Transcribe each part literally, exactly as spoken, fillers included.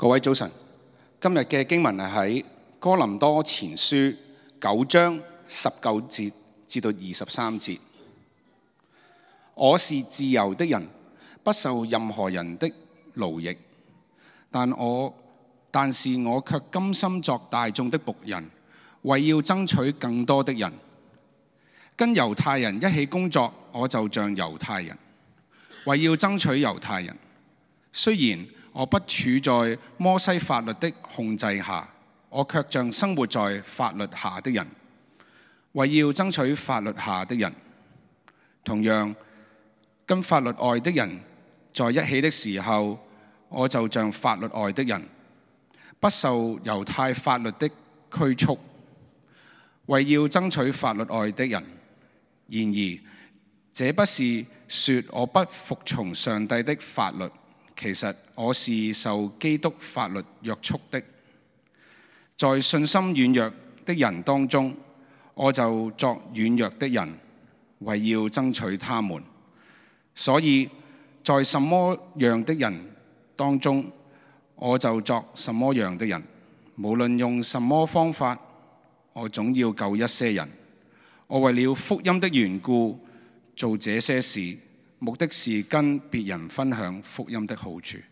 各位早晨，今日嘅經文係喺哥林多前書九章十九節至到二十三節。我是自由的人，不受任何人的奴役，但我但是我卻甘心作大眾的僕人，為要爭取更多的人。跟猶太人一起工作，我就像猶太人，為要爭取猶太人。雖然我不處在摩西法律的控制下，我卻像生活在法律下的人，為要爭取法律下的人。同樣，跟法律外的人在一起的時候，我就像法律外的人，不受猶太法律的拘束，為要爭取法律外的人。然而，這不是說我不服從上帝的法律，其實我是受基督法律約束的。在信心軟弱的人當中，我就作軟弱的人，為要爭取他們。所以在什麼樣的人當中，我就作什麼樣的人。無論用什麼方法，我總要救一些人。我為了福音的緣故做這些事，目的是跟別人分享福音的好處。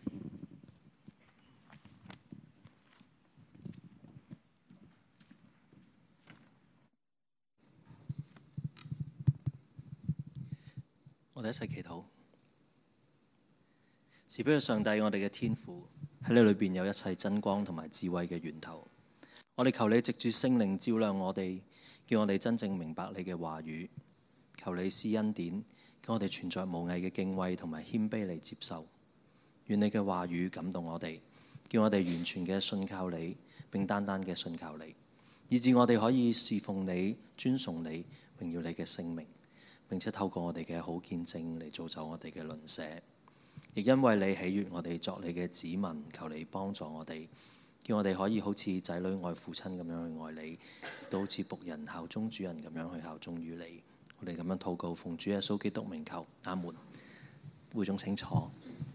我哋一齊祈禱。慈悲嘅上帝，我哋嘅天父，喺你裏邊有一切真光同埋智慧嘅源頭。我哋求你藉住聖靈照亮我哋，叫我哋真正明白你嘅話語。求你施恩典，叫我哋存在無偽嘅敬畏同埋謙卑嚟接受。願你嘅話語感動我哋，叫我哋完全嘅信靠你，並單單嘅信靠你，以致我哋可以侍奉你、尊崇你、榮耀你嘅聖名，並且透過我哋嘅好見證嚟造就我哋嘅鄰舍。亦因為你喜悅我哋作你嘅子民，求你幫助我哋，叫我哋可以好似仔女愛父親咁樣去愛你，亦都好似僕人效忠主人咁樣去效忠於你。我哋咁樣禱告，奉主耶穌基督名求，阿門。會眾請坐。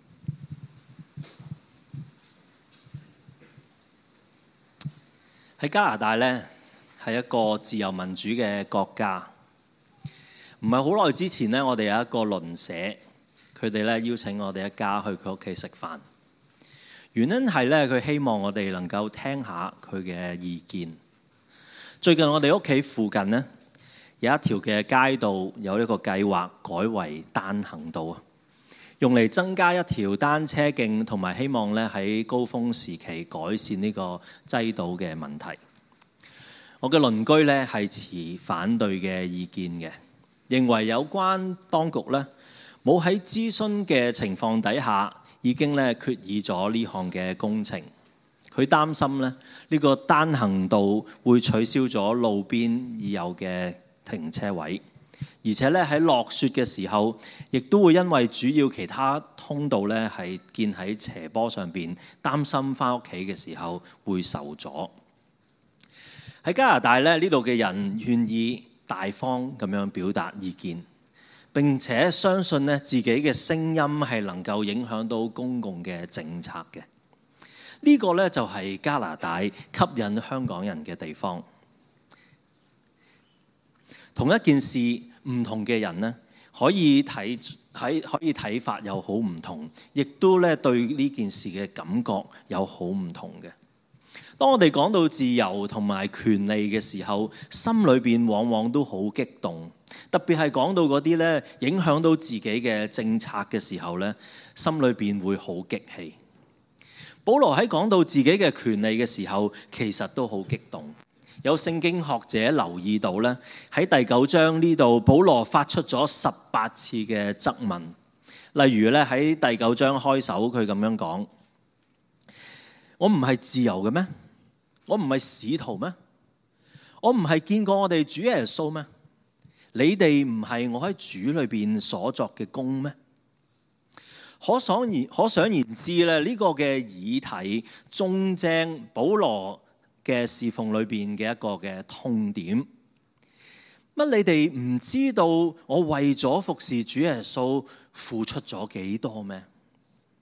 喺加拿大呢，係一個自由民主嘅國家。唔係好耐之前呢，我哋有一個鄰舍，佢哋咧邀請我哋一家去佢屋企食飯。原因係咧，佢希望我哋能夠聽下佢嘅意見。最近我哋屋企附近呢，有一條嘅街道有一個計劃改為單行道啊，用嚟增加一條單車徑，同埋希望咧喺高峰時期改善呢個擠堵嘅問題。我嘅鄰居咧係持反對嘅意見嘅，認為有關當局咧冇喺諮詢嘅情況底下已經咧決議咗呢項嘅工程。佢擔心咧呢個單行道會取消咗路邊已有嘅停車位，而且咧喺落雪嘅時候，亦都會因為主要其他通道咧係建喺斜坡上邊，擔心翻屋企嘅時候會受阻。喺加拿大咧，呢度嘅人願意大方咁樣表達意見，並且相信咧自己嘅聲音係能夠影響到公共嘅政策嘅。呢個咧就係加拿大吸引香港人嘅地方。同一件事，唔同嘅人呢，可以睇喺可以睇法有好唔同，亦都咧對呢件事嘅感覺有好唔同嘅。當我哋講到自由同埋權利嘅時候，心裏邊往往都好激動，特別係講到嗰啲咧影響到自己嘅政策嘅時候咧，心裏邊會好激氣。保羅喺講到自己嘅權利嘅時候，其實都好激動。有聖經學者留意到咧，喺第九章呢度，保羅發出咗十八次嘅質問。例如咧喺第九章開首，佢咁樣講：我唔係自由嘅咩？我唔係使徒咩？我唔係見過我哋主耶穌咩？你哋唔係我喺主裏邊所作嘅工咩？可想而可想而知咧，呢個嘅議題中正保羅嘅侍奉裏邊嘅一個嘅痛點。乜你哋唔知道我為咗服侍主耶穌付出咗幾多咩？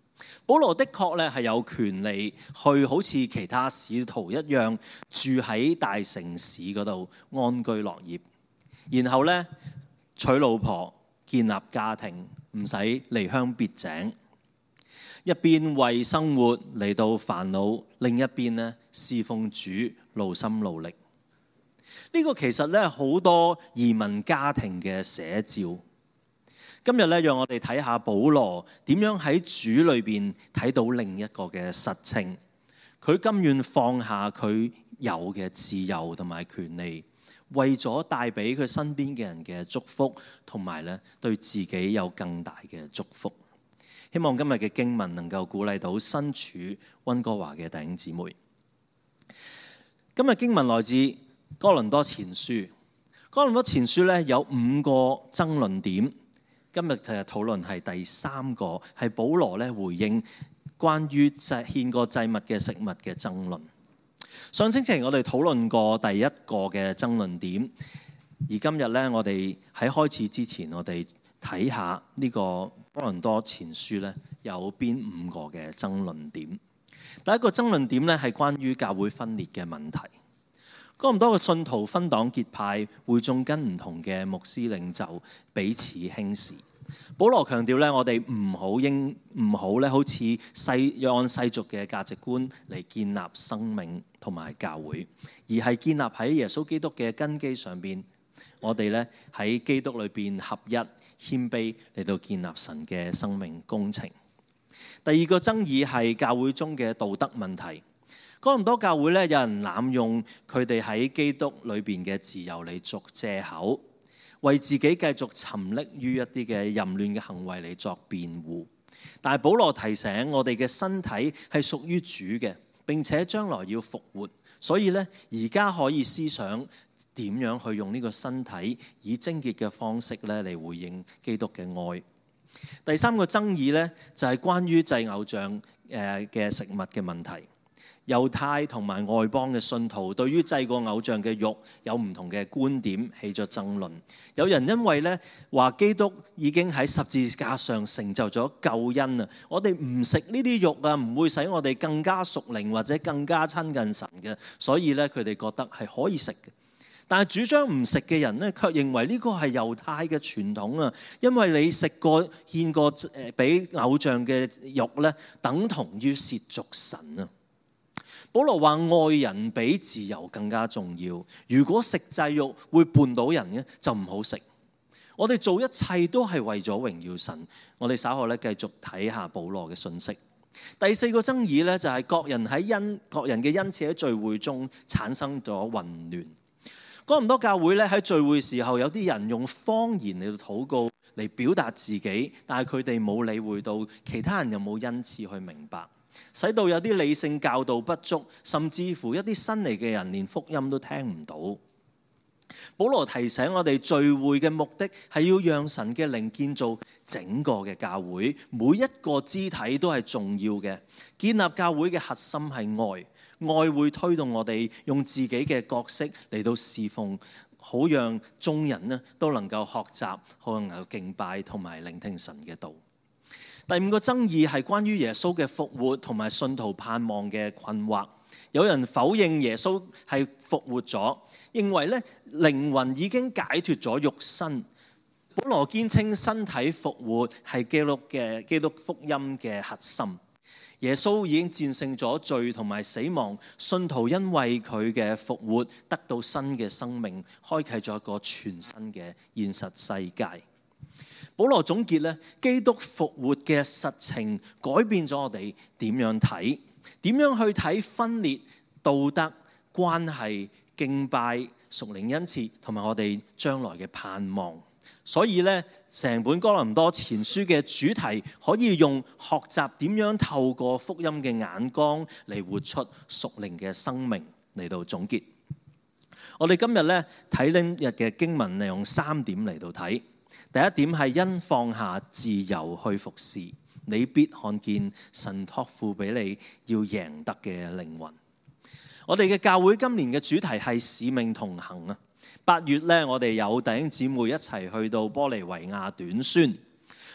保羅的確咧係有權利去好似其他使徒一樣住喺大城市嗰度安居樂業，然後咧娶老婆建立家庭，唔使離鄉別井，一邊為生活嚟到煩惱，另一邊咧侍奉主勞心勞力。呢個其實咧好多移民家庭嘅寫照。今日咧，讓我哋睇下保羅點樣喺主裏邊睇到另一個嘅實情。佢甘願放下佢有嘅自由同埋權利，為咗帶俾佢身邊嘅人嘅祝福，同埋咧對自己有更大嘅祝福。希望今日嘅經文能夠鼓勵到身處溫哥華嘅弟兄姊妹。今日經文來自哥林多前書。哥林多前書咧有五個爭論點。今日其實討論係第三個，係保羅咧回應關於祭獻過祭物嘅食物嘅爭論。上星期我哋討論過第一個嘅爭論點，而今日咧我哋喺開始之前，我哋睇下呢個哥林多前書咧有邊五個嘅爭論點。第一個爭論點咧係關於教會分裂嘅問題。哥林多嘅信徒分黨結派，會眾跟唔同嘅牧師領袖彼此輕視。保羅強調咧，我哋唔好應唔好咧，好似世按世俗嘅價值觀嚟建立生命同埋教會，而係建立喺耶穌基督嘅根基上邊。我哋咧喺基督裏邊合一謙卑嚟到建立神嘅生命工程。第二個爭議係教會中嘅道德問題。哥林多教會咧，有人濫用佢哋喺基督裏邊嘅自由嚟作藉口，為自己繼續沉溺於一啲嘅淫亂嘅行為嚟作辯護。但係保羅提醒我哋嘅身體係屬於主嘅，並且將來要復活，所以咧而家可以思想點樣去用呢個身體以貞潔嘅方式咧嚟回應基督嘅愛。第三個爭議咧就係關於祭偶像誒嘅食物嘅問題。猶太同埋外邦嘅信徒對於祭過偶像嘅肉有唔同嘅觀點，起咗爭論。有人因為咧話基督已經喺十字架上成就咗救恩啊，我哋唔食呢啲肉啊，唔會使我哋更加屬靈或者更加親近神嘅，所以咧佢哋覺得係可以食嘅。但係主張唔食嘅人咧，卻認為呢個係猶太嘅傳統啊，因為你食過獻過誒俾偶像嘅肉咧，等同於褻瀆神啊。保羅話愛人比自由更加重要。如果食祭肉會絆倒人嘅，就唔好食。我哋做一切都係為咗榮耀神。我哋稍後咧繼續睇下保羅嘅信息。第四個爭議咧就係各人喺恩各人嘅恩賜喺聚會中產生咗混亂。哥林多教會咧喺聚會時候，有啲人用方言嚟到禱告嚟表達自己，但係佢哋冇理會到其他人有冇恩賜去明白。使到有啲理性教導不足，甚至乎一啲新嚟嘅人連福音都聽唔到。保羅提醒我哋聚會嘅目的係要讓神嘅靈建造整個嘅教會，每一個肢體都係重要嘅。建立教會嘅核心係愛，愛會推動我哋用自己嘅角色嚟到侍奉，好讓眾人呢都能夠學習，好能夠敬拜同埋聆聽神嘅道。第五個爭議係關於耶穌嘅復活同埋信徒盼望嘅困惑。有人否認耶穌係復活咗，認為咧靈魂已經解脫咗肉身。保羅堅稱身體復活係基督嘅基督福音嘅核心。耶穌已經戰勝咗罪同埋死亡，信徒因為佢嘅復活得到新嘅生命，開啟咗一個全新嘅現實世界。保羅總結咧，基督復活嘅實情改變咗我哋點樣睇，點樣去睇分裂、道德、關係、敬拜、屬靈恩賜同埋我哋將來嘅盼望。所以咧，成本哥林多前書嘅主題可以用學習點樣透過福音嘅眼光嚟活出屬靈嘅生命嚟到總結。我哋今日咧睇呢日嘅經文，利用三點嚟到睇。第一點係因放下自由去服侍，你必看見神託付俾你要贏得嘅靈魂。我哋嘅教會今年嘅主題係使命同行啊！八月咧，我哋有弟兄姊妹一齊去到玻利維亞短宣。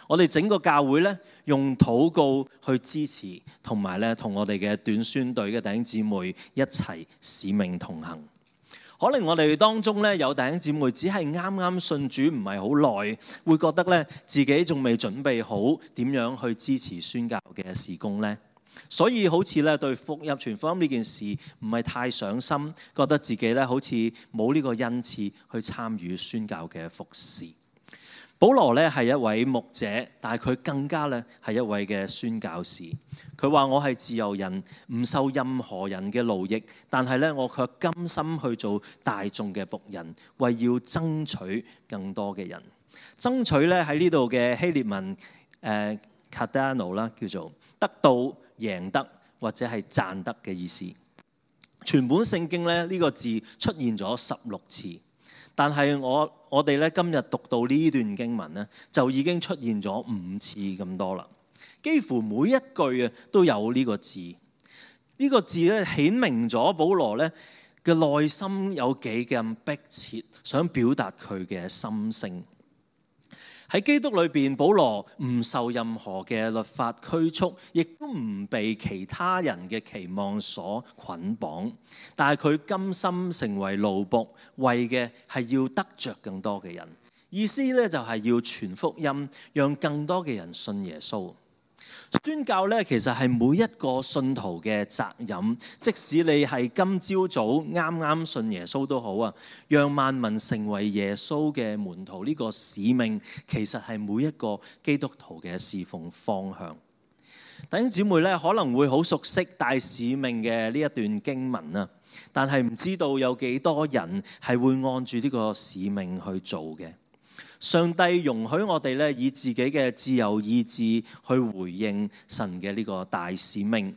我哋整個教會咧，用禱告去支持，同埋咧同我哋嘅短宣隊嘅弟兄姊妹一齊使命同行。可能我哋當中咧有弟兄姊妹只係啱啱信主唔係好耐，會覺得咧自己仲未準備好點樣去支持宣教嘅事工咧，所以好似咧對福音傳福音呢件事唔係太上心，覺得自己咧好似冇呢個恩賜去參與宣教嘅服事。保羅咧係一位牧者，但係佢更加咧係一位嘅宣教士。佢話：我係自由人，唔受任何人嘅奴役，但係咧我卻甘心去做大眾嘅僕人，為要爭取更多嘅人。爭取咧喺呢度嘅希臘文誒 kadano 啦，叫做得到、贏得或者係賺得嘅意思。全本聖經咧呢個字出現咗十六次。但係我我哋咧今日讀到呢段經文咧，就已經出現咗五次咁多啦。幾乎每一句啊都有呢個字。呢個字咧顯明咗保羅咧嘅內心有幾咁迫切，想表達佢嘅心聲。喺基督裏邊，保羅唔受任何嘅律法拘束，亦都唔被其他人嘅期望所捆綁。但係佢甘心成為奴僕，為嘅係要得着更多嘅人。意思咧就係要傳福音，讓更多嘅人信耶穌。宣教咧其實係每一個信徒嘅責任，即使你係今朝早啱啱信耶穌都好啊，讓萬民成為耶穌嘅門徒呢個使命，其實係每一個基督徒嘅侍奉方向。弟兄姊妹咧可能會好熟悉大使命嘅呢一段經文啊，但係唔知道有幾多人係會按住呢個使命去做嘅。上帝容許我哋咧以自己嘅自由意志去回應神嘅呢個大使命，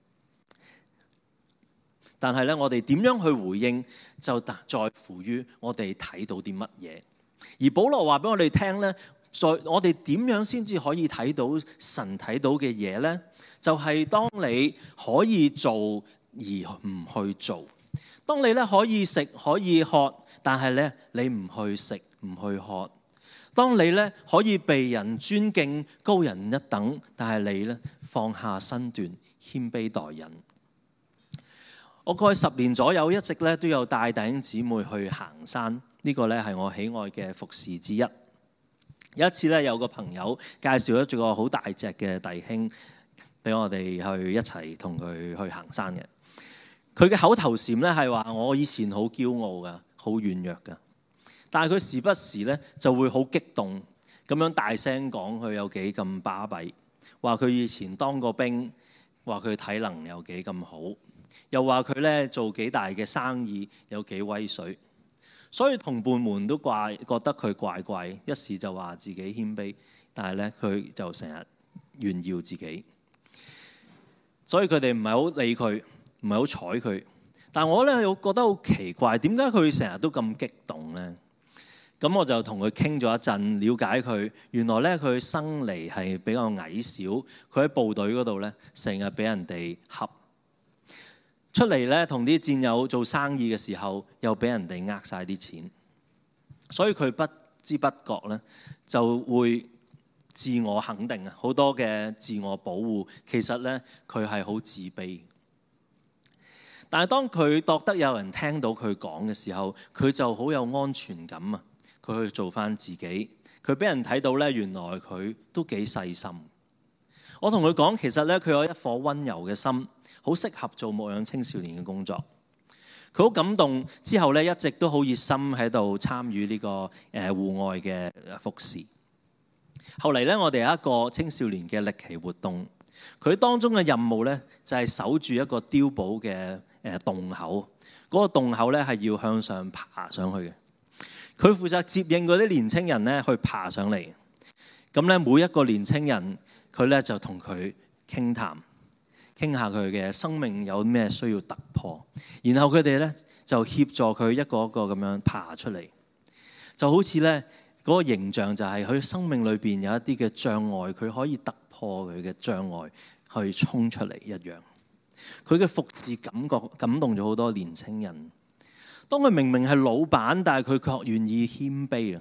但係咧我哋點樣去回應就在乎於我哋睇到啲乜嘢。而保羅話俾我哋聽咧，在我哋點樣先至可以睇到神睇到嘅嘢咧？就係當你可以做而唔去做，當你咧可以食可以喝，但係咧你唔去食唔去喝。當你咧可以被人尊敬高人一等，但係你咧放下身段謙卑待人。我過去十年左右一直咧都有帶弟兄姊妹去行山，呢個咧係我喜愛嘅服侍之一。有一次咧有個朋友介紹咗個好大隻嘅弟兄俾我哋去一齊同佢去行山嘅。佢嘅口頭禪咧係話：我以前好驕傲噶，好軟弱噶。但係佢時不時咧就會好激動咁樣大聲講佢有幾咁巴閉，話佢以前當過兵，話佢體能有幾咁好，又話佢咧做幾大嘅生意有幾威水。所以同伴們都怪覺得佢怪怪，一時就話自己謙卑，但係咧佢就成日炫耀自己。所以佢哋唔係好理佢，唔係好睬佢。但我咧又覺得好奇怪，點解佢成日都咁激動咧？咁我就同佢傾咗一陣，了解佢。原來咧佢生嚟係比較矮小，佢喺部隊嗰度咧成日俾人哋恰，出嚟咧同啲戰友做生意嘅時候，又俾人哋呃晒啲錢，所以佢不知不覺咧就會自我肯定啊，好多嘅自我保護。其實咧佢係好自卑。但係當佢覺得有人聽到佢講嘅時候，佢就好有安全感啊！佢去做翻自己，佢俾人睇到咧，原來佢都幾細心。我同佢講，其實咧佢有一顆溫柔嘅心，好適合做牧養青少年嘅工作。佢好感動之後咧，一直都好熱心喺度參與呢個誒戶外嘅服侍。後嚟咧，我哋有一個青少年嘅歷奇活動，佢當中嘅任務咧就係守住一個碉堡嘅誒洞口，嗰個洞口咧係要向上爬上去嘅。佢負責接應嗰啲年青人咧去爬上嚟，咁咧每一個年青人佢咧就同佢傾談，傾下佢嘅生命有咩需要突破，然後佢哋咧就協助佢一個一個咁樣爬出嚟，就好似咧嗰個形象就係佢生命裏邊有一啲嘅障礙，佢可以突破佢嘅障礙去衝出嚟一樣。佢嘅服侍感覺感動咗好多年青人。當佢明明係老闆，但係佢卻願意謙卑啊！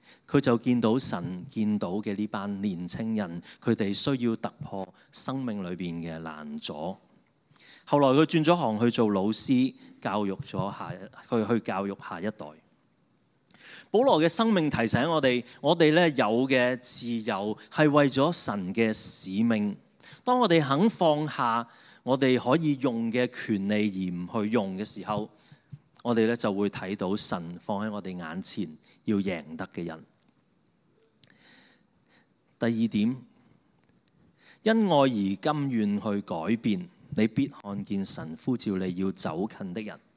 佢就見到神見到嘅呢班年青人，佢哋需要突破生命裏邊嘅攔阻。後來佢轉咗行去做老師，教育咗下去去教育下一代。保羅嘅生命提醒我哋，我哋咧有嘅自由係為咗神嘅使命。當我哋肯放下我哋可以用嘅權利而唔去用嘅時候，我哋咧就會睇到神放喺我哋眼前要贏得嘅人。第二點，因愛而甘願去改變，你必看見神呼召你要走近的人。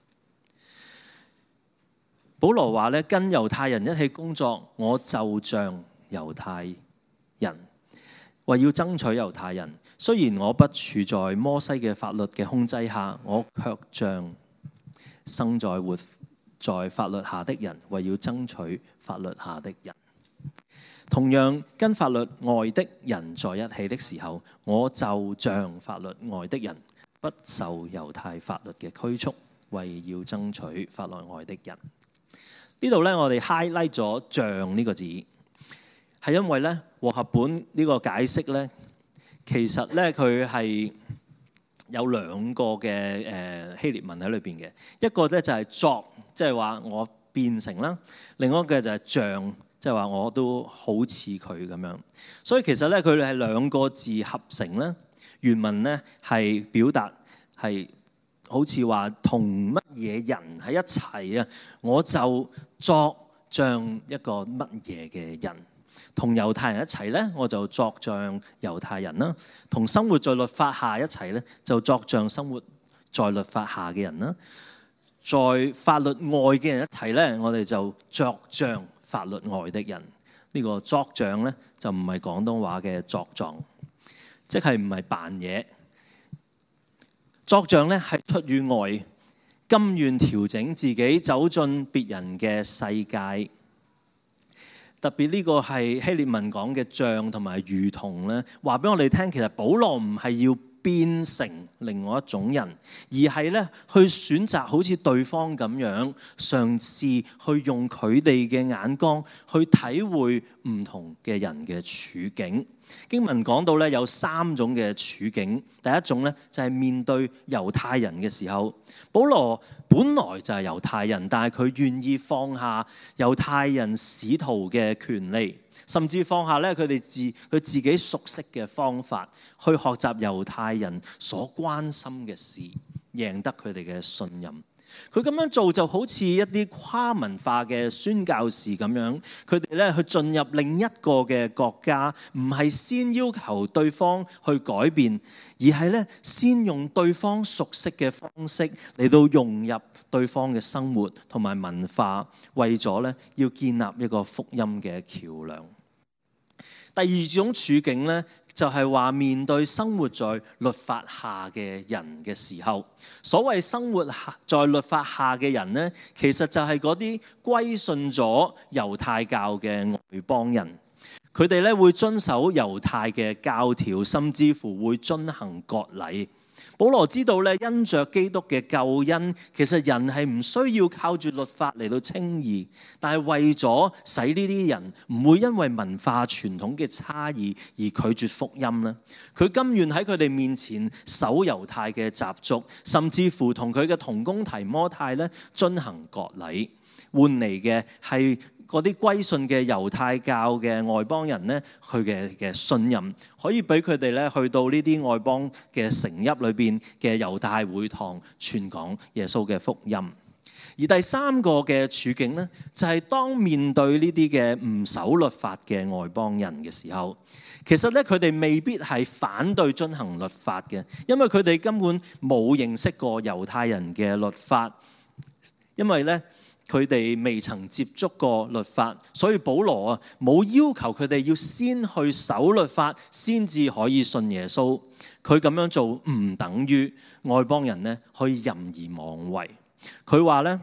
保羅話咧，跟猶太人一起工作，我就像猶太人，為要爭取猶太人。雖然我不處在摩西嘅法律嘅控制下，我卻像生在活在法律下的人，為要爭取法律下的人。同樣跟法律外的人在一起的時候，我就像法律外的人，不受猶太法律嘅拘束，為要爭取法律外的人。呢度咧，我哋 highlight 咗像呢個字，係因為咧和合本呢個解釋咧，其實咧佢係有兩個嘅誒希臘文喺裏邊嘅，一個咧就係作，即係話我變成啦；另外一個就係像，即係話我都好似佢咁樣。所以其實咧佢哋係兩個字合成咧，原文咧係表達係好似話同乜嘢人喺一齊啊，我就作像一個乜嘢嘅人。同猶太人一齊咧，我就作像猶太人啦；同生活在律法下一齊咧，就作像生活在律法下嘅人啦。在法律外嘅人一齊咧，我哋就作像法律外的人。呢個作像咧就唔係廣東話嘅作狀，即係唔係扮嘢。作像咧係出於愛，甘願調整自己，走進別人嘅世界。特別呢個係希臘文講嘅像同埋如同咧，話俾我哋聽，其實保羅唔係要變成另外一種人，而係咧去選擇好似對方咁樣，嘗試去用佢哋嘅眼光去體會唔同嘅人嘅處境。經文講到咧有三種嘅處境，第一種咧就係面對猶太人嘅時候，保羅本來就係猶太人，但係佢願意放下猶太人使徒嘅權利，甚至放下咧佢哋自佢自己熟悉嘅方法，去學習猶太人所關心嘅事，贏得佢哋嘅信任。佢咁樣做就好似一啲跨文化嘅宣教士咁樣，佢哋咧去進入另一個嘅國家，唔係先要求對方去改變，而係咧先用對方熟悉嘅方式嚟到融入對方嘅生活同埋文化，為咗咧要建立一個福音嘅橋梁。第二種處境咧，就係話面對生活在律法下嘅人嘅時候，所謂生活在律法下嘅人呢，其實就係嗰啲歸信咗猶太教嘅外邦人。佢哋咧會遵守猶太嘅教條，甚至乎會進行割禮。保羅知道咧，因着基督嘅救恩，其實人係唔需要靠住律法嚟到稱義，但係為咗使呢啲人唔會因為文化傳統嘅差異而拒絕福音咧，佢甘願喺佢哋面前守猶太嘅習俗，甚至乎同佢嘅同工提摩太咧進行割禮，換嚟嘅係嗰啲歸信嘅猶太教嘅外邦人咧，佢嘅嘅信任可以俾佢哋咧去到呢啲外邦嘅城邑裏邊嘅猶大會堂傳講耶穌嘅福音。而第三個嘅處境咧，就係當面對呢啲嘅唔守律法嘅外邦人嘅時候，其實咧佢哋未必係反對遵行律法嘅，因為佢哋根本冇認識過猶太人嘅律法，因為咧佢哋未曾接觸過律法，所以保羅啊冇要求佢哋要先去守律法先至可以信耶穌。佢咁樣做唔等於外邦人咧可以任意妄為。佢話咧，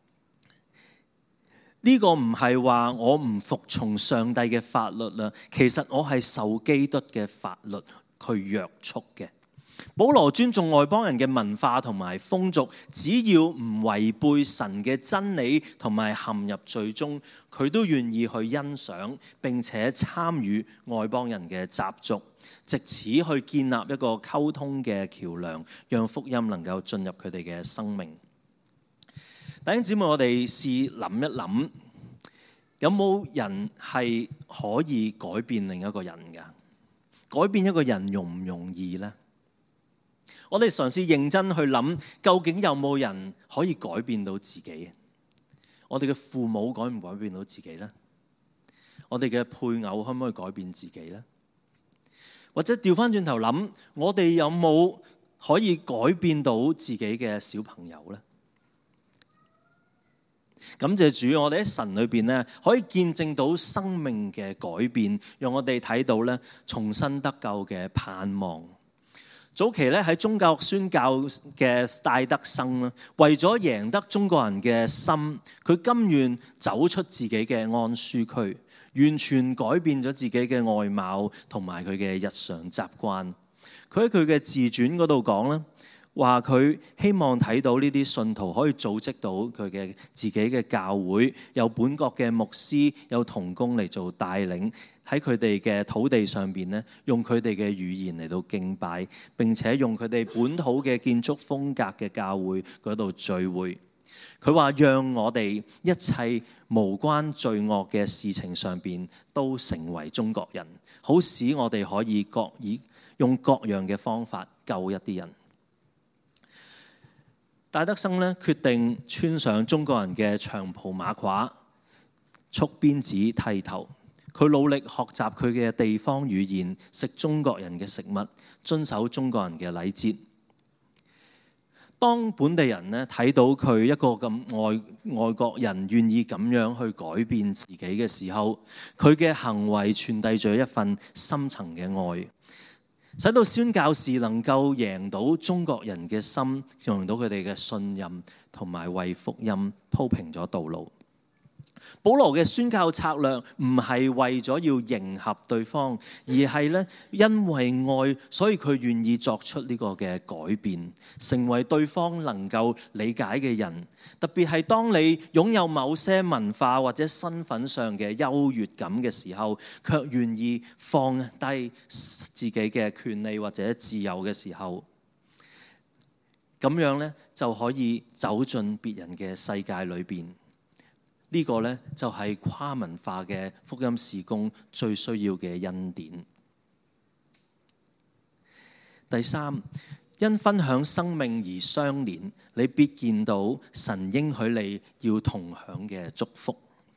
呢個唔係話我唔服從上帝嘅法律啦，其實我係受基督嘅法律去約束嘅。 保羅尊重外邦人嘅文化同埋風俗，只要唔違背神嘅真理同埋陷入罪中，佢都願意去欣賞並且參與外邦人嘅習俗，藉此去建立一個溝通嘅橋梁，讓福音能夠進入佢哋嘅生命。弟兄姊妹，我哋試諗一諗，有冇人係可以改變另一個人㗎？改變一個人容唔容易呢？我哋嘗試認真去諗，究竟有冇人可以改變到自己？我哋嘅父母改唔改變到自己呢？我哋嘅配偶可唔可以改變自己呢？或者調翻轉頭諗，我哋有冇可以改變到自己嘅小朋友呢？感謝主，我哋喺神裏邊咧，可以見證到生命嘅改變，讓我哋睇到咧重新得救嘅盼望。早期咧喺宗教宣教嘅戴德生啦，為咗贏得中國人嘅心，佢甘願走出自己嘅安舒區，完全改變咗自己嘅外貌同埋佢嘅日常習慣。佢喺佢嘅自傳嗰度講咧，話佢希望睇到呢啲信徒可以組織到佢嘅自己嘅教會，有本國嘅牧師，有同工嚟做帶領，喺佢哋嘅土地上邊咧，用佢哋嘅語言嚟到敬拜，並且用佢哋本土嘅建築風格嘅教會嗰度聚會。佢話讓我哋一切無關罪惡嘅事情上邊都成為中國人，好使我哋可以各以用各樣嘅方法救一啲人。戴德生咧決定穿上中國人嘅長袍馬褂，束辮子剃頭。佢努力學習佢嘅地方語言，食中國人嘅食物，遵守中國人嘅禮節。當本地人咧睇到佢一個咁外外國人願意咁樣去改變自己嘅時候，佢嘅行為傳遞咗一份深層嘅愛，使到宣教士能夠贏到中國人嘅心，贏到佢哋嘅信任，同埋為福音鋪平咗道路。保羅嘅宣教策略唔係為咗要迎合對方，而係咧因為愛，所以佢願意作出呢個嘅改變，成為對方能夠理解嘅人。特別係當你擁有某些文化或者身份上嘅優越感嘅時候，卻願意放低自己嘅權利或者自由嘅時候，咁樣咧就可以走進別人嘅世界裏邊。呢個呢，就係跨文化嘅福音事工最需要嘅恩典。第三，因分享生命而相連，你必見到神應許你要同享嘅祝福。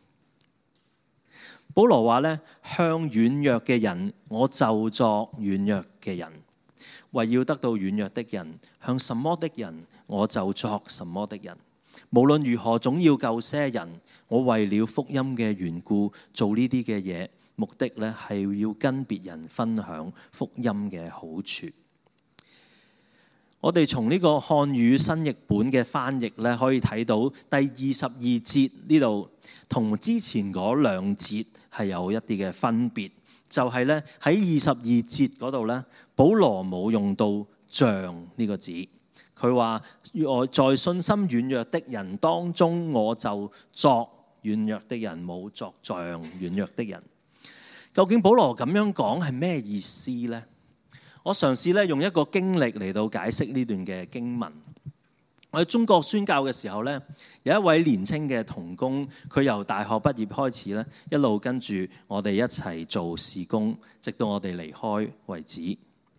保羅話呢，向軟弱嘅人，我就作軟弱嘅人；為要得到軟弱的人，向什麼的人，我就作什麼的人。無論如何，總要救些人。我為了福音嘅緣故做呢啲嘅嘢，目的咧係要跟別人分享福音嘅好處。我哋從呢個漢語新譯本嘅翻譯咧，可以睇到第二十二節呢度同之前嗰兩節係有一啲嘅分別，就係咧喺二十二節嗰度咧，保羅冇用到像呢個字。佢話：我在信心軟弱的人當中，我就作軟弱的人，冇作像軟弱的人。究竟保羅咁樣講係咩意思呢？我嘗試咧用一個經歷嚟到解釋呢段嘅經文。我喺中國宣教嘅時候咧，有一位年輕嘅同工，佢由大學畢業開始咧，一路跟住我哋一齊做事工，直到我哋離開為止。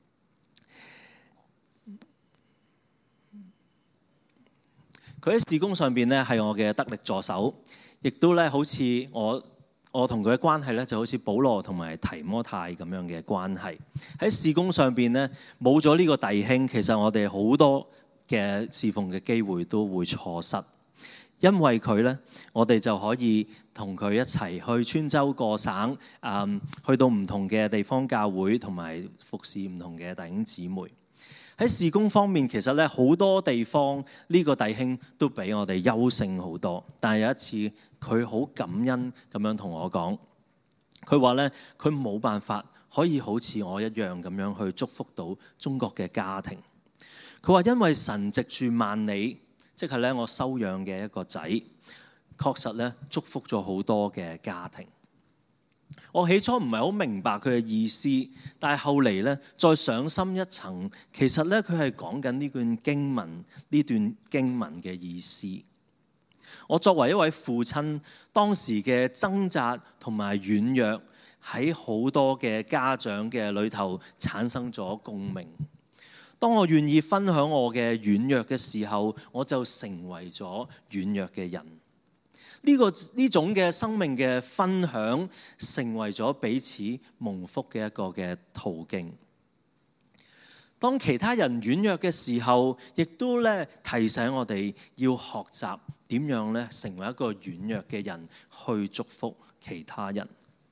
佢喺事工上邊咧係我嘅得力助手，亦都咧好似我我同佢嘅關係咧就好似保羅同埋提摩太咁樣嘅關係。喺事工上邊咧冇咗呢個弟兄，其實我哋好多嘅侍奉嘅機會都會錯失。因為佢咧，我哋就可以同佢一齊去穿州過省，嗯，去到唔同嘅地方教會，同埋服侍唔同嘅弟兄姊妹。喺事工方面，其實咧好多地方呢個弟兄都比我哋優勝好多。但係有一次，佢好感恩咁樣同我講，佢話咧佢冇辦法可以好似我一樣咁樣去祝福到中國嘅家庭。 佢話因為神藉住萬里，即係咧我收養嘅一個仔，確實咧祝福咗好多嘅家庭。我起初唔係好明白佢嘅意思，但係後嚟咧再上深一層，其實咧佢係講緊呢段經文呢段經文嘅意思。我作為一位父親，當時嘅掙扎同埋軟弱喺好多嘅家長嘅裏頭產生咗共鳴。當我願意分享我嘅軟弱嘅時候，我就成為咗軟弱嘅人。呢個呢種嘅生命嘅分享，成為咗彼此蒙福嘅一個嘅途徑。當其他人軟弱嘅時候，亦都咧提醒我哋要學習點樣咧成為一個軟弱嘅人，去祝福其他人。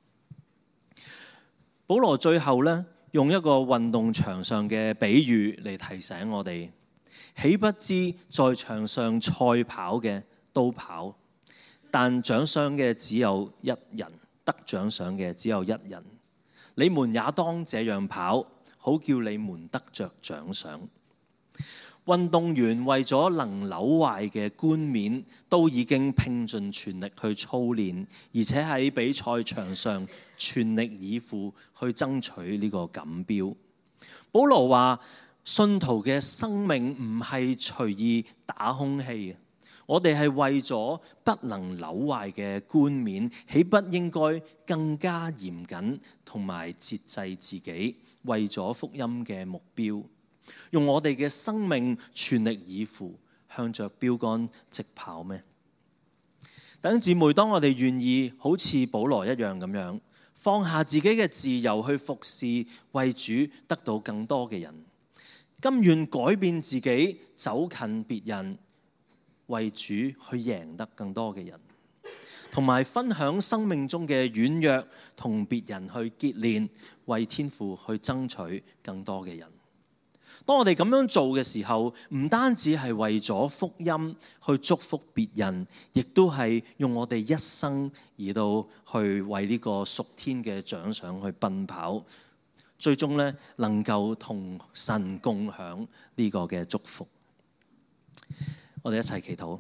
保羅最後咧用一個運動場上嘅比喻嚟提醒我哋，豈不知在場上賽跑嘅都跑，但獎賞嘅只有一人，得獎賞嘅只有一人。你們也當這樣跑，好叫你們得着獎賞。運動員為咗能扭壞嘅冠冕，都已經拼盡全力去操練，而且喺比賽場上全力以赴去爭取呢個錦標。保羅話：信徒嘅生命唔係隨意打空氣，我哋係為咗不能扭壞嘅冠冕，豈不應該更加嚴謹同埋節制自己，為咗福音嘅目標，用我哋嘅生命全力以赴，向着標杆直跑咩？弟兄姊妹，當我哋願意好似保羅一樣咁樣，放下自己嘅自由去服侍，為主得到更多嘅人，甘願改變自己，走近別人，為主去贏得更多嘅人，同埋分享生命中嘅軟弱，同別人去結連，為天父去爭取更多嘅人。當我哋咁樣做嘅時候，唔單止係為咗福音去祝福別人，亦都係用我哋一生而到去為呢個屬天嘅獎賞去奔跑，最終咧能夠同神共享呢個嘅祝福。我哋一齊祈禱。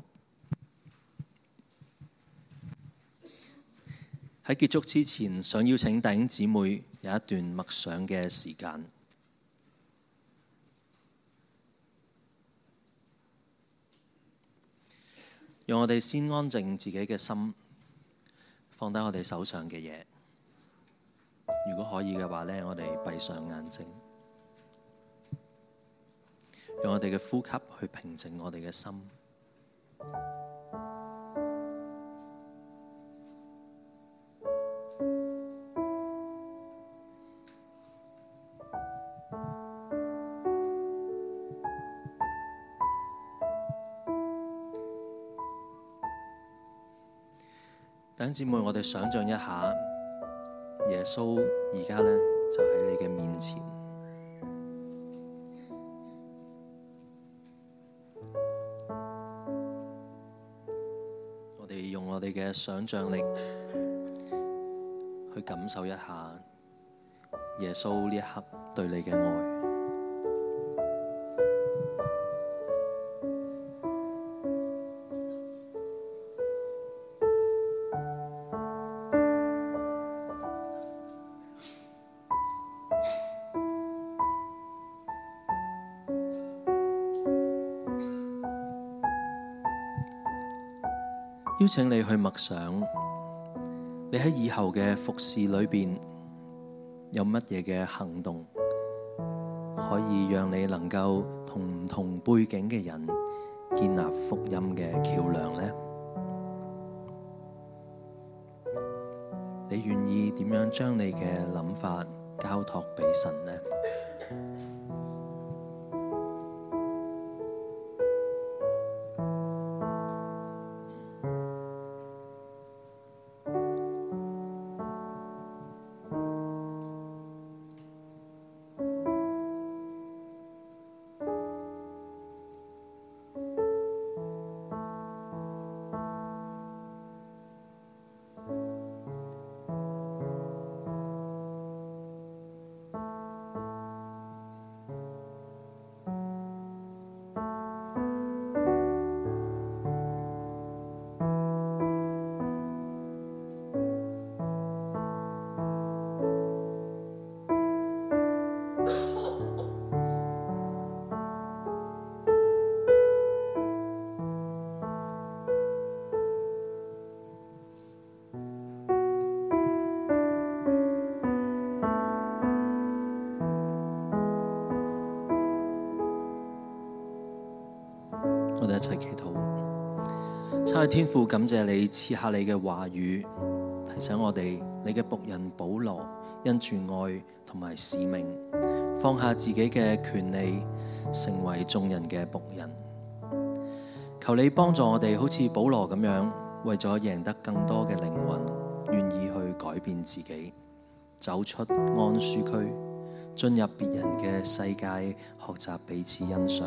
喺結束之前，想邀請弟兄姊妹有一段默想嘅時間。讓我哋先安靜自己嘅心，放低我哋手上嘅嘢。如果可以嘅話咧，我哋閉上眼睛，用我哋嘅呼吸去平靜我哋嘅心。弟兄姊妹，我哋想象一下，耶穌而家咧就喺你嘅面前。我哋用我哋嘅想象力去感受一下耶穌呢一刻對你嘅愛。邀請你去默想，你喺以後嘅服侍裏邊有乜嘢嘅行動，可以讓你能夠同唔同背景嘅人建立福音嘅橋樑呢？你願意點樣將你嘅諗法交託俾神呢？ 親愛天父，感謝你賜下你嘅話語，提醒我哋你嘅僕人保羅因住愛同埋使命，放下自己嘅權利，成為眾人嘅僕人。求你幫助我哋，好似保羅咁樣，為咗贏得更多嘅靈魂，願意去改變自己，走出安舒區，進入別人嘅世界，學習彼此欣賞。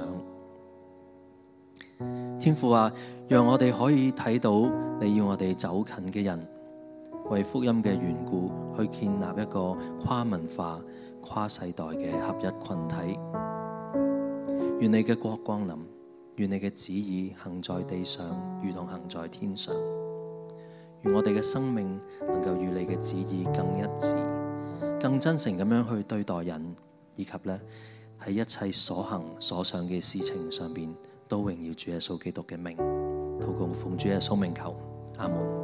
天父啊，讓我哋可以睇到你要我哋走近嘅人，為福音嘅緣故去建立一個跨文化、跨世代嘅合一群體。願你嘅國光臨，願你嘅旨意行在地上，如同行在天上。願我哋嘅生命能夠與你嘅旨意更一致，更真誠咁樣去對待人，以及咧喺一切所行所想嘅事情上邊，都榮耀主耶穌基督嘅名。禱告奉主耶穌名求，阿門。